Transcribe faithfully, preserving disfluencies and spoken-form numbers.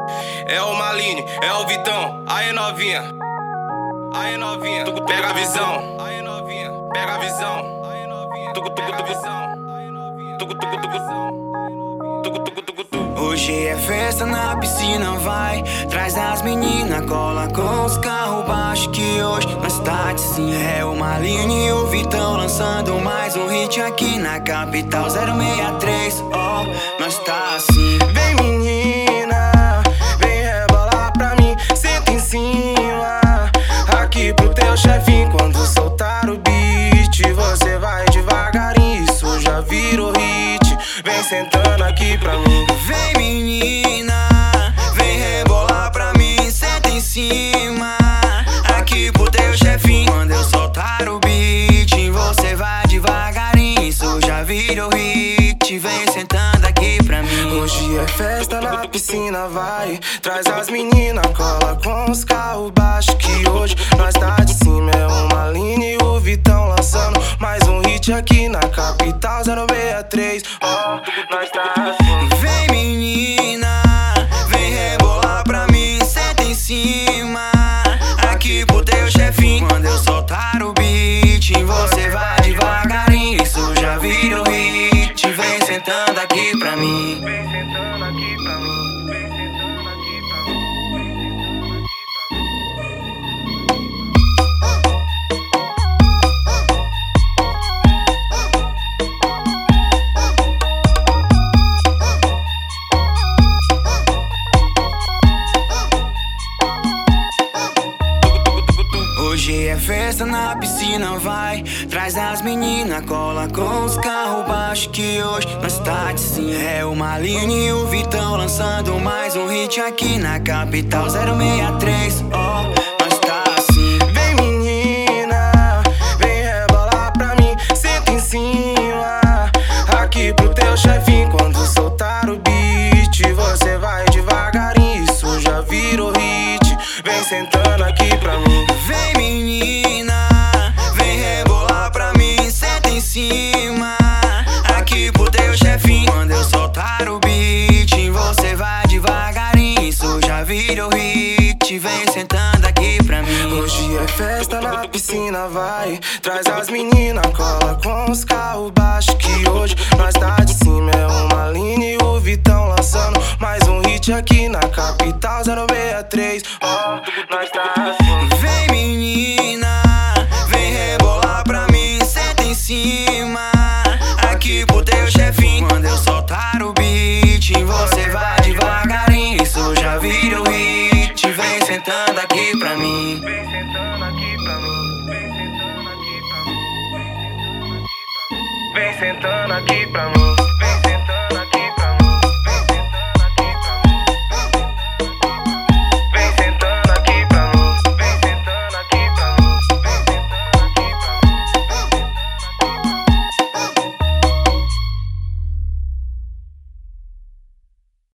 É o Maline, é o Vitão, aí novinha, aí novinha, tu pega a visão, aí novinha, pega a visão, aí novinha, tu tu tu visão, tu tu tu Hoje é festa na piscina, vai. Traz as meninas, cola com os carros baixos, que hoje nós tá de sim. É o Maline e o Vitão lançando mais um hit aqui na capital. Zero seis três, ó, oh, nós tá assim. Vem menina, vem rebolar pra mim, senta em cima, aqui pro teu chefinho. Quando soltar o beat, você vai devagarinho, isso já virou hit. Vem sentando aqui pra mim. Vem menina, vem rebolar pra mim, senta em cima, aqui pro teu chefinho. Quando eu soltar o beat, você vai devagarinho, isso já virou hit. Vem sentando aqui pra mim. Hoje é festa na piscina, vai. Traz as meninas, cola com os carros baixos, que hoje nós tá de cima. É o Maline e o Vitão lançando mais um hit aqui na capital. Zero seis três, ó, oh, nós tá assim. Vem menina, vem rebolar pra mim, senta em cima, aqui pro teu chefinho. Quando eu soltar o beat, você vai devagarinho, isso já virou hit. Vem sentando aqui pra mim. Vem sentando aqui pra mim. Vem sentando aqui pra mim. Hoje é festa na piscina, vai. Traz as meninas, cola com os carros baixos, que hoje nós tá de sim. É o Maline e o Vitão lançando mais um hit aqui na capital. Zero seis três, ó, oh, nós tá assim. Vem menina, vem rebolar pra mim, senta em cima, aqui pro teu chefinho. Quando soltar o beat, você vai devagarinho, isso já virou hit. Vem sentando aqui pra mim. Vem menina, vem rebolar pra mim, senta em cima, aqui pro teu chefinho. Quando eu soltar o beat, você vai devagarinho, isso já virou hit. Vem sentando aqui pra mim. Hoje é festa na piscina, vai. Traz as meninas, cola com os carros baixos, que hoje nós tá de cima. É o Maline e o Vitão lançando mais um hit aqui na capital. Zero seis três, ó, oh, nós tá assim. Vem menina, vem rebolar pra mim, senta em cima, aqui pro teu chefinho. Quando eu soltar o beat, você vai devagarinho, isso já virou hit. Vem sentando aqui pra mim. Vem sentando aqui pra mim. Vem sentando aqui pra mim. Vem sentando aqui pra mim.